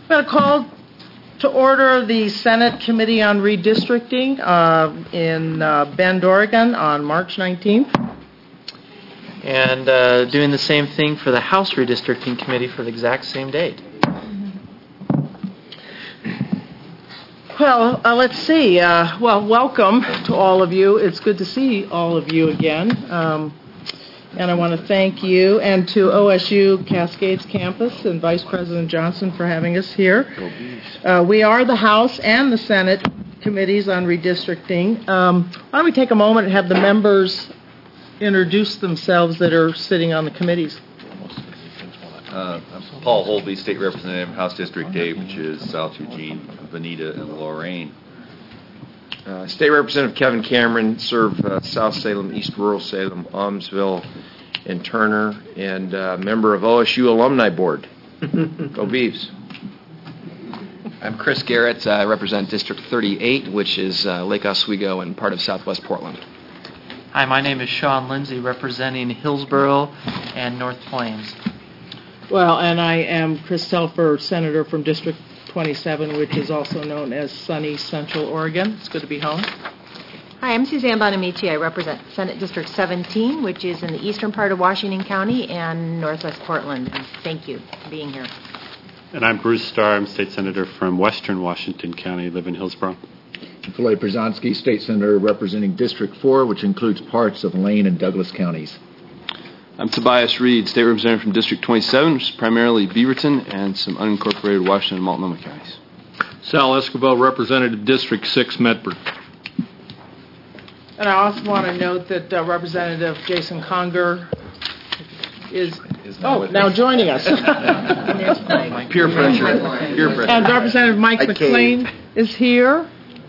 I'm going to call to order the Senate Committee on Redistricting in Bend, Oregon on March 19th. And doing the same thing for the House Redistricting Committee for the exact same date. Well, let's see. Welcome to all of you. It's good to see all of you again. And I want to thank you and to OSU Cascades Campus and Vice President Johnson for having us here. We are the House and the Senate Committees on Redistricting. Why don't we take a moment and have the members introduce themselves that are sitting on the committees. I'm Paul Holby, State Representative, House District 8, which is South Eugene, Veneta, and Lorain. State Representative Kevin Cameron, serve South Salem, East Rural Salem, Almsville, and Turner, and member of OSU Alumni Board. Go Beavs. I'm Chris Garrett. I represent District 38, which is Lake Oswego and part of Southwest Portland. Hi, my name is Sean Lindsay, representing Hillsborough and North Plains. Well, and I am Chris Telfer, Senator from District 27, which is also known as sunny Central Oregon. It's good to be home. Hi, I'm Suzanne Bonamici. I represent Senate District 17, which is in the eastern part of Washington County and northwest Portland. And thank you for being here. And I'm Bruce Starr. I'm State Senator from western Washington County. I live in Hillsborough. Floyd Przanski, State Senator representing District 4, which includes parts of Lane and Douglas counties. I'm Tobias Reed, State Representative from District 27, which is primarily Beaverton and some unincorporated Washington and Multnomah counties. Sal Escobar, Representative District 6, Medford. And I also want to note that Representative Jason Conger is now joining us. Peer pressure. And Representative Mike McLean is here.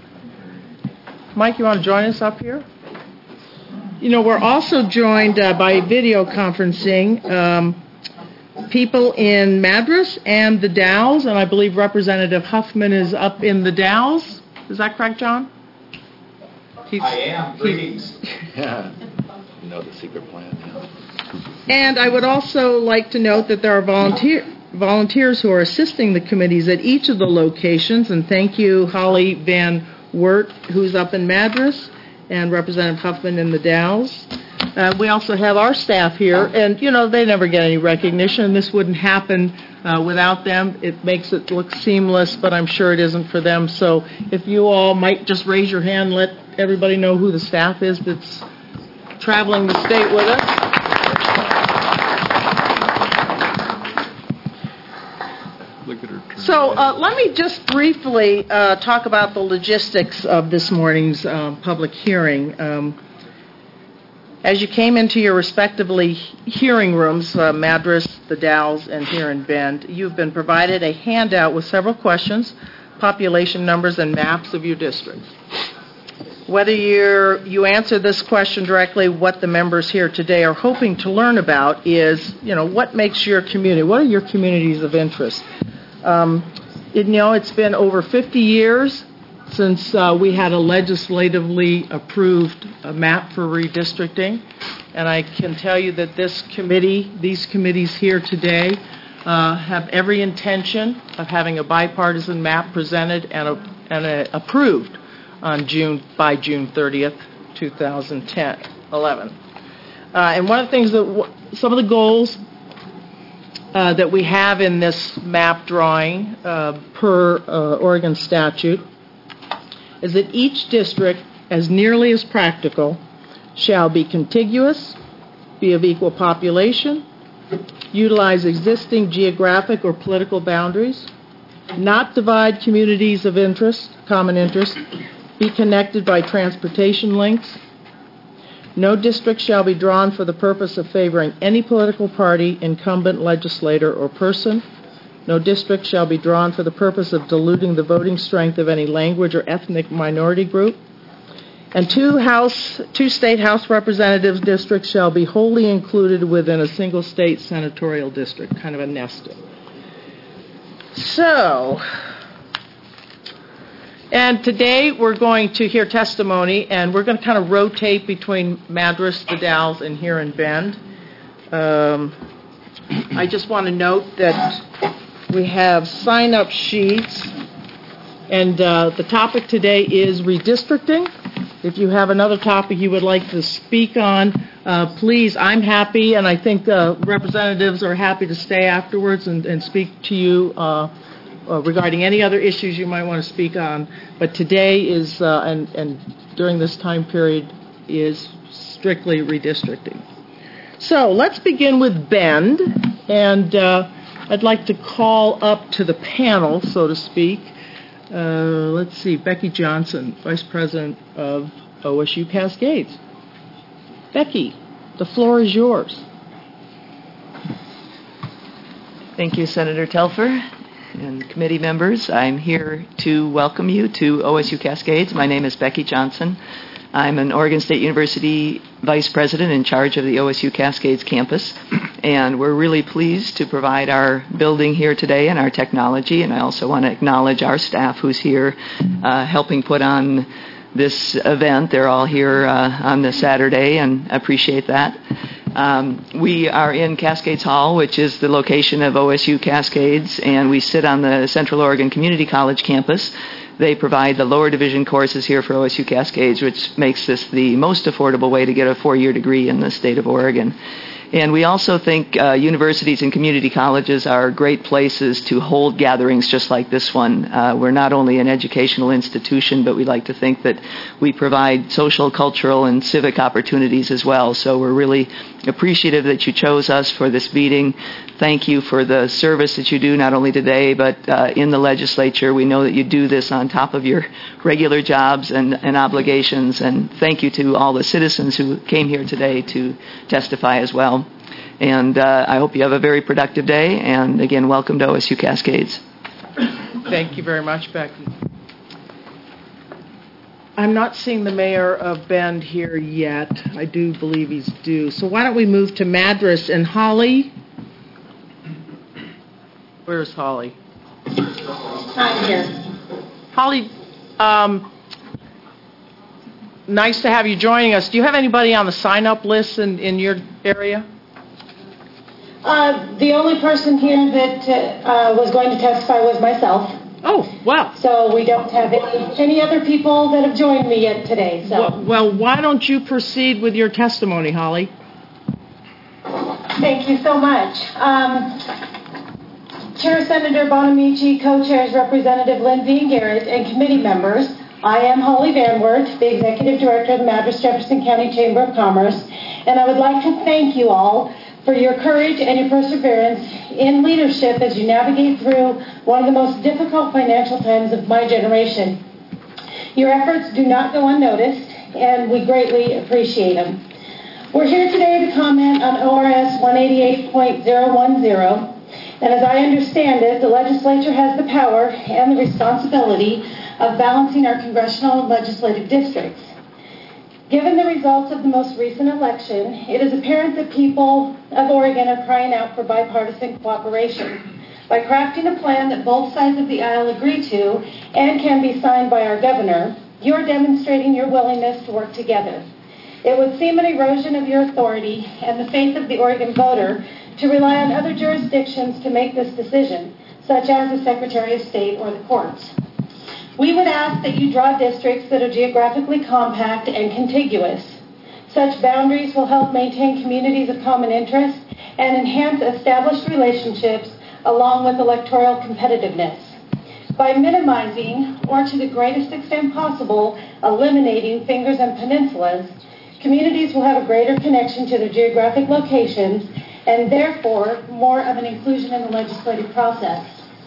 Mike, you want to join us up here? You know, we're also joined by video conferencing people in Madras and the Dalles, and I believe Representative Huffman is up in the Dalles. Is that correct, John? I am. Greetings. You know the secret plan now. And I would also like to note that there are volunteers who are assisting the committees at each of the locations, and thank you, Holly Van Wert, who's up in Madras, and Representative Huffman in the Dalles. We also have our staff here, and, you know, they never get any recognition. This wouldn't happen without them. It makes it look seamless, but I'm sure it isn't for them. So if you all might just raise your hand and let everybody know who the staff is that's traveling the state with us. So let me just briefly talk about the logistics of this morning's public hearing. As you came into your respectively hearing rooms, Madras, the Dalles, and here in Bend, you've been provided a handout with several questions, population numbers, and maps of your district. Whether you answer this question directly, what the members here today are hoping to learn about is, you know, what makes your community, what are your communities of interest? It's been over 50 years since we had a legislatively approved map for redistricting, and I can tell you that these committees here today have every intention of having a bipartisan map presented and approved on by June 30th, 2011. And one of the things some of the goals that we have in this map drawing per Oregon statute is that each district, as nearly as practical, shall be contiguous, be of equal population, utilize existing geographic or political boundaries, not divide communities of common interest, be connected by transportation links. No district shall be drawn for the purpose of favoring any political party, incumbent, legislator, or person. No district shall be drawn for the purpose of diluting the voting strength of any language or ethnic minority group. And two state House representatives districts shall be wholly included within a single state senatorial district, kind of a nesting. So, and today we're going to hear testimony, and we're going to kind of rotate between Madras, the Dalles, and here in Bend. I just want to note that We have sign-up sheets, and the topic today is redistricting. If you have another topic you would like to speak on, please, I'm happy, and I think representatives are happy to stay afterwards and speak to you regarding any other issues you might want to speak on. But today is, and during this time period, is strictly redistricting. So let's begin with Bend, and I'd like to call up to the panel, so to speak. Let's see, Becky Johnson, Vice President of OSU Cascades. Becky, the floor is yours. Thank you, Senator Telfer and committee members. I'm here to welcome you to OSU Cascades. My name is Becky Johnson. I'm an Oregon State University Vice President in charge of the OSU Cascades campus, and we're really pleased to provide our building here today and our technology, and I also want to acknowledge our staff who's here helping put on this event. They're all here on this Saturday, and appreciate that. We are in Cascades Hall, which is the location of OSU Cascades, and we sit on the Central Oregon Community College campus. They provide the lower division courses here for OSU Cascades, which makes this the most affordable way to get a 4-year degree in the state of Oregon. And we also think universities and community colleges are great places to hold gatherings just like this one. We're not only an educational institution, but we like to think that we provide social, cultural, and civic opportunities as well. So we're really appreciative that you chose us for this meeting. Thank you for the service that you do, not only today, but in the legislature. We know that you do this on top of your regular jobs and obligations. And thank you to all the citizens who came here today to testify as well. And I hope you have a very productive day. And again, welcome to OSU Cascades. Thank you very much, Becky. I'm not seeing the mayor of Bend here yet. I do believe he's due. So why don't we move to Madras and Holly? Where's Holly? I'm here. Holly, nice to have you joining us. Do you have anybody on the sign-up list in your area? The only person here that was going to testify was myself. Oh, wow. So we don't have any other people that have joined me yet today. So. Well, why don't you proceed with your testimony, Holly? Thank you so much. Chair Senator Bonamici, co-chairs Representative Lindsay and Garrett, and committee members, I am Holly Van Wert, the Executive Director of the Madras-Jefferson County Chamber of Commerce, and I would like to thank you all for your courage and your perseverance in leadership as you navigate through one of the most difficult financial times of my generation. Your efforts do not go unnoticed, and we greatly appreciate them. We're here today to comment on ORS 188.010, and as I understand it, the legislature has the power and the responsibility of balancing our congressional and legislative districts. Given the results of the most recent election, it is apparent that people of Oregon are crying out for bipartisan cooperation. By crafting a plan that both sides of the aisle agree to and can be signed by our governor, you're demonstrating your willingness to work together. It would seem an erosion of your authority and the faith of the Oregon voter to rely on other jurisdictions to make this decision, such as the Secretary of State or the courts. We would ask that you draw districts that are geographically compact and contiguous. Such boundaries will help maintain communities of common interest and enhance established relationships along with electoral competitiveness. By minimizing, or to the greatest extent possible, eliminating fingers and peninsulas, communities will have a greater connection to their geographic locations and therefore more of an inclusion in the legislative process.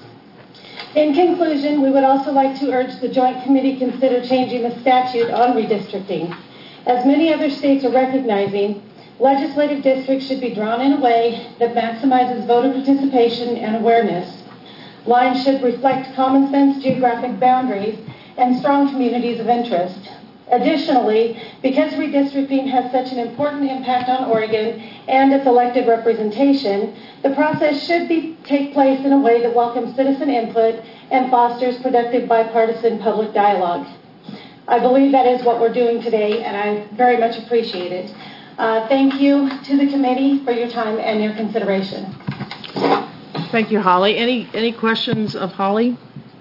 In conclusion, we would also like to urge the Joint Committee consider changing the statute on redistricting. As many other states are recognizing, legislative districts should be drawn in a way that maximizes voter participation and awareness. Lines should reflect common sense geographic boundaries and strong communities of interest. Additionally, because redistricting has such an important impact on Oregon and its elected representation, the process should take place in a way that welcomes citizen input and fosters productive bipartisan public dialogue. I believe that is what we're doing today, and I very much appreciate it. Thank you to the committee for your time and your consideration. Thank you, Holly. Any questions of Holly?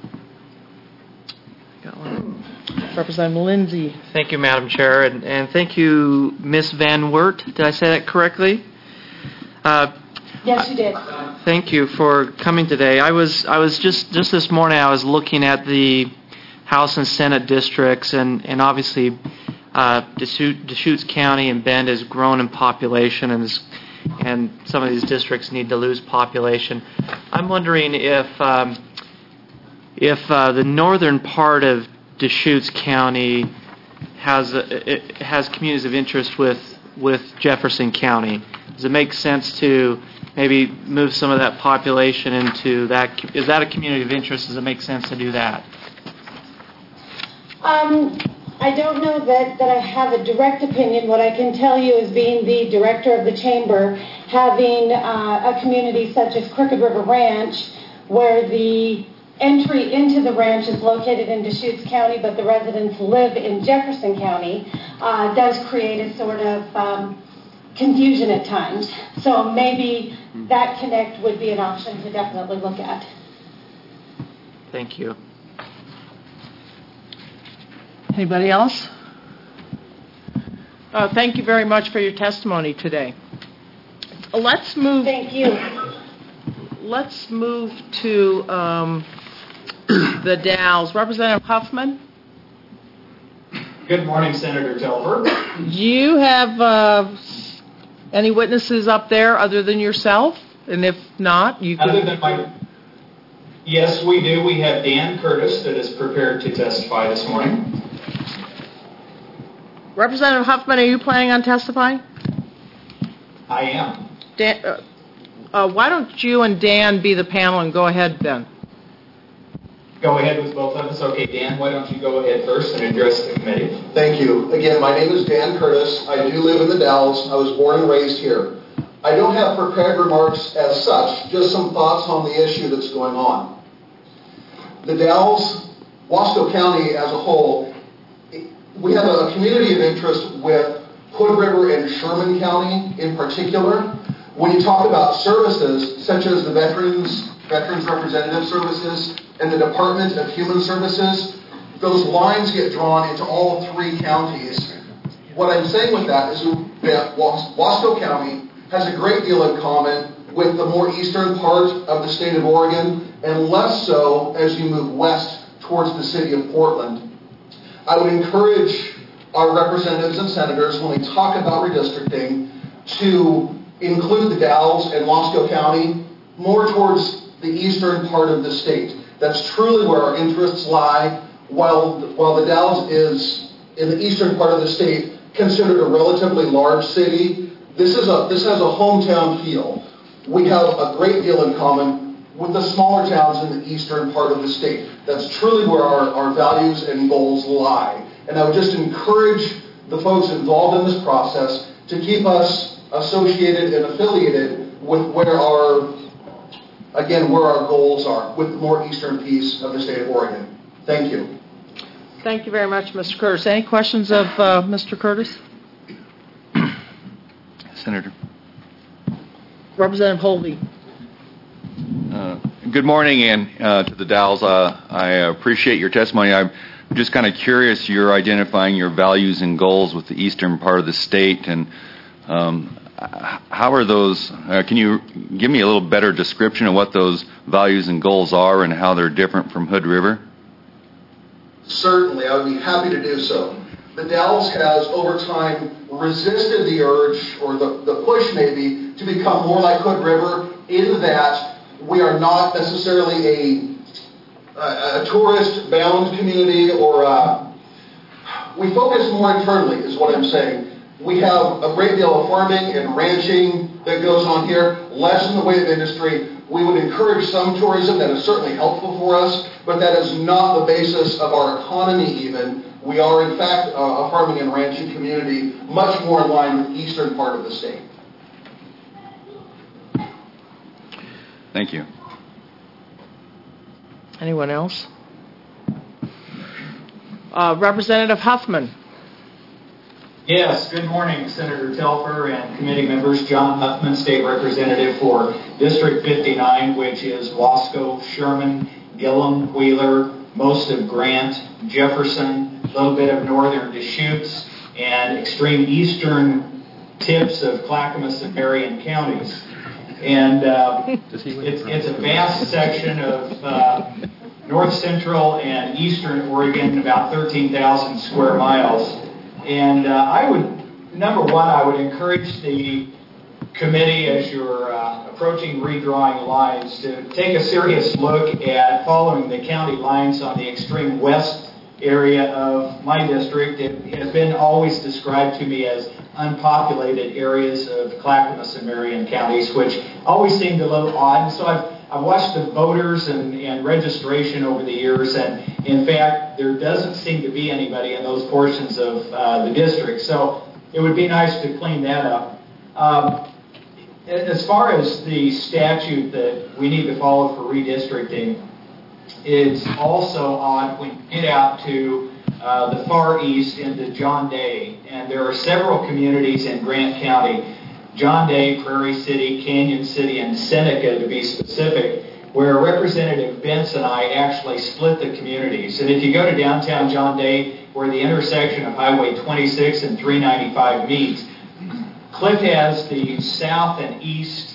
Got one. Representative Lindsay. Thank you, Madam Chair, and thank you, Ms. Van Wert. Did I say that correctly? Yes, you did. Thank you for coming today. I was just this morning. I was looking at the House and Senate districts, and obviously, Deschutes County and Bend has grown in population, and some of these districts need to lose population. I'm wondering if the northern part of Deschutes County has communities of interest with Jefferson County. Does it make sense to maybe move some of that population into that? Is that a community of interest? Does it make sense to do that? I don't know that I have a direct opinion. What I can tell you is being the director of the chamber, having a community such as Crooked River Ranch, where the entry into the ranch is located in Deschutes County, but the residents live in Jefferson County, does create a sort of confusion at times. So maybe that connect would be an option to definitely look at. Thank you. Anybody else? Thank you very much for your testimony today. Let's move. Thank you. Let's move to the Dalles. Representative Huffman. Good morning, Senator Telfer. Do you have any witnesses up there other than yourself? And if not, you can. Other than yes, we do. We have Dan Curtis that is prepared to testify this morning. Representative Huffman, are you planning on testifying? I am. Dan, why don't you and Dan be the panel and go ahead then? Go ahead with both of us. Okay, Dan, why don't you go ahead first and address the committee? Thank you. Again, my name is Dan Curtis. I do live in the Dalles. I was born and raised here. I don't have prepared remarks as such, just some thoughts on the issue that's going on. The Dalles, Wasco County as a whole, we have a community of interest with Hood River and Sherman County in particular. When you talk about services such as the Veterans Representative Services and the Department of Human Services, those lines get drawn into all three counties. What I'm saying with that is that Wasco County has a great deal in common with the more eastern part of the state of Oregon, and less so as you move west towards the city of Portland. I would encourage our representatives and senators, when we talk about redistricting, to include the Dalles and Wasco County more towards the eastern part of the state. That's truly where our interests lie. While the Dalles is, in the eastern part of the state, considered a relatively large city, this has a hometown feel. We have a great deal in common with the smaller towns in the eastern part of the state. That's truly where our values and goals lie. And I would just encourage the folks involved in this process to keep us associated and affiliated with where our goals are, with the more eastern piece of the state of Oregon. Thank you. Thank you very much, Mr. Curtis. Any questions of Mr. Curtis? Senator. Representative Holby. Good morning, and to the Dalles. I appreciate your testimony. I'm just kind of curious. You're identifying your values and goals with the eastern part of the state, and how are those? Can you give me a little better description of what those values and goals are and how they're different from Hood River? Certainly, I would be happy to do so. The Dalles has, over time, resisted the urge, or the push maybe, to become more like Hood River, in that we are not necessarily a tourist-bound community, or we focus more internally, is what I'm saying. We have a great deal of farming and ranching that goes on here, less in the way of industry. We would encourage some tourism. That is certainly helpful for us, but that is not the basis of our economy even. We are, in fact, a farming and ranching community, much more in line with the eastern part of the state. Thank you. Anyone else? Representative Huffman. Yes, good morning, Senator Telfer and committee members. John Huffman, State Representative for District 59, which is Wasco, Sherman, Gillum, Wheeler, most of Grant, Jefferson, a little bit of northern Deschutes, and extreme eastern tips of Clackamas and Marion counties. And it's a vast section of north central and eastern Oregon, about 13,000 square miles. And I would encourage the committee, as you're approaching redrawing lines, to take a serious look at following the county lines on the extreme west area of my district. It has been always described to me as unpopulated areas of Clackamas and Marion counties, which always seemed a little odd. So I've watched the voters and registration over the years, and in fact, there doesn't seem to be anybody in those portions of the district. So it would be nice to clean that up. As far as the statute that we need to follow for redistricting, it's also odd when you get out to the far east into John Day, and there are several communities in Grant County, John Day, Prairie City, Canyon City, and Seneca to be specific, where Representative Bentz and I actually split the communities. And if you go to downtown John Day, where the intersection of Highway 26 and 395 meets, Cliff has the south and east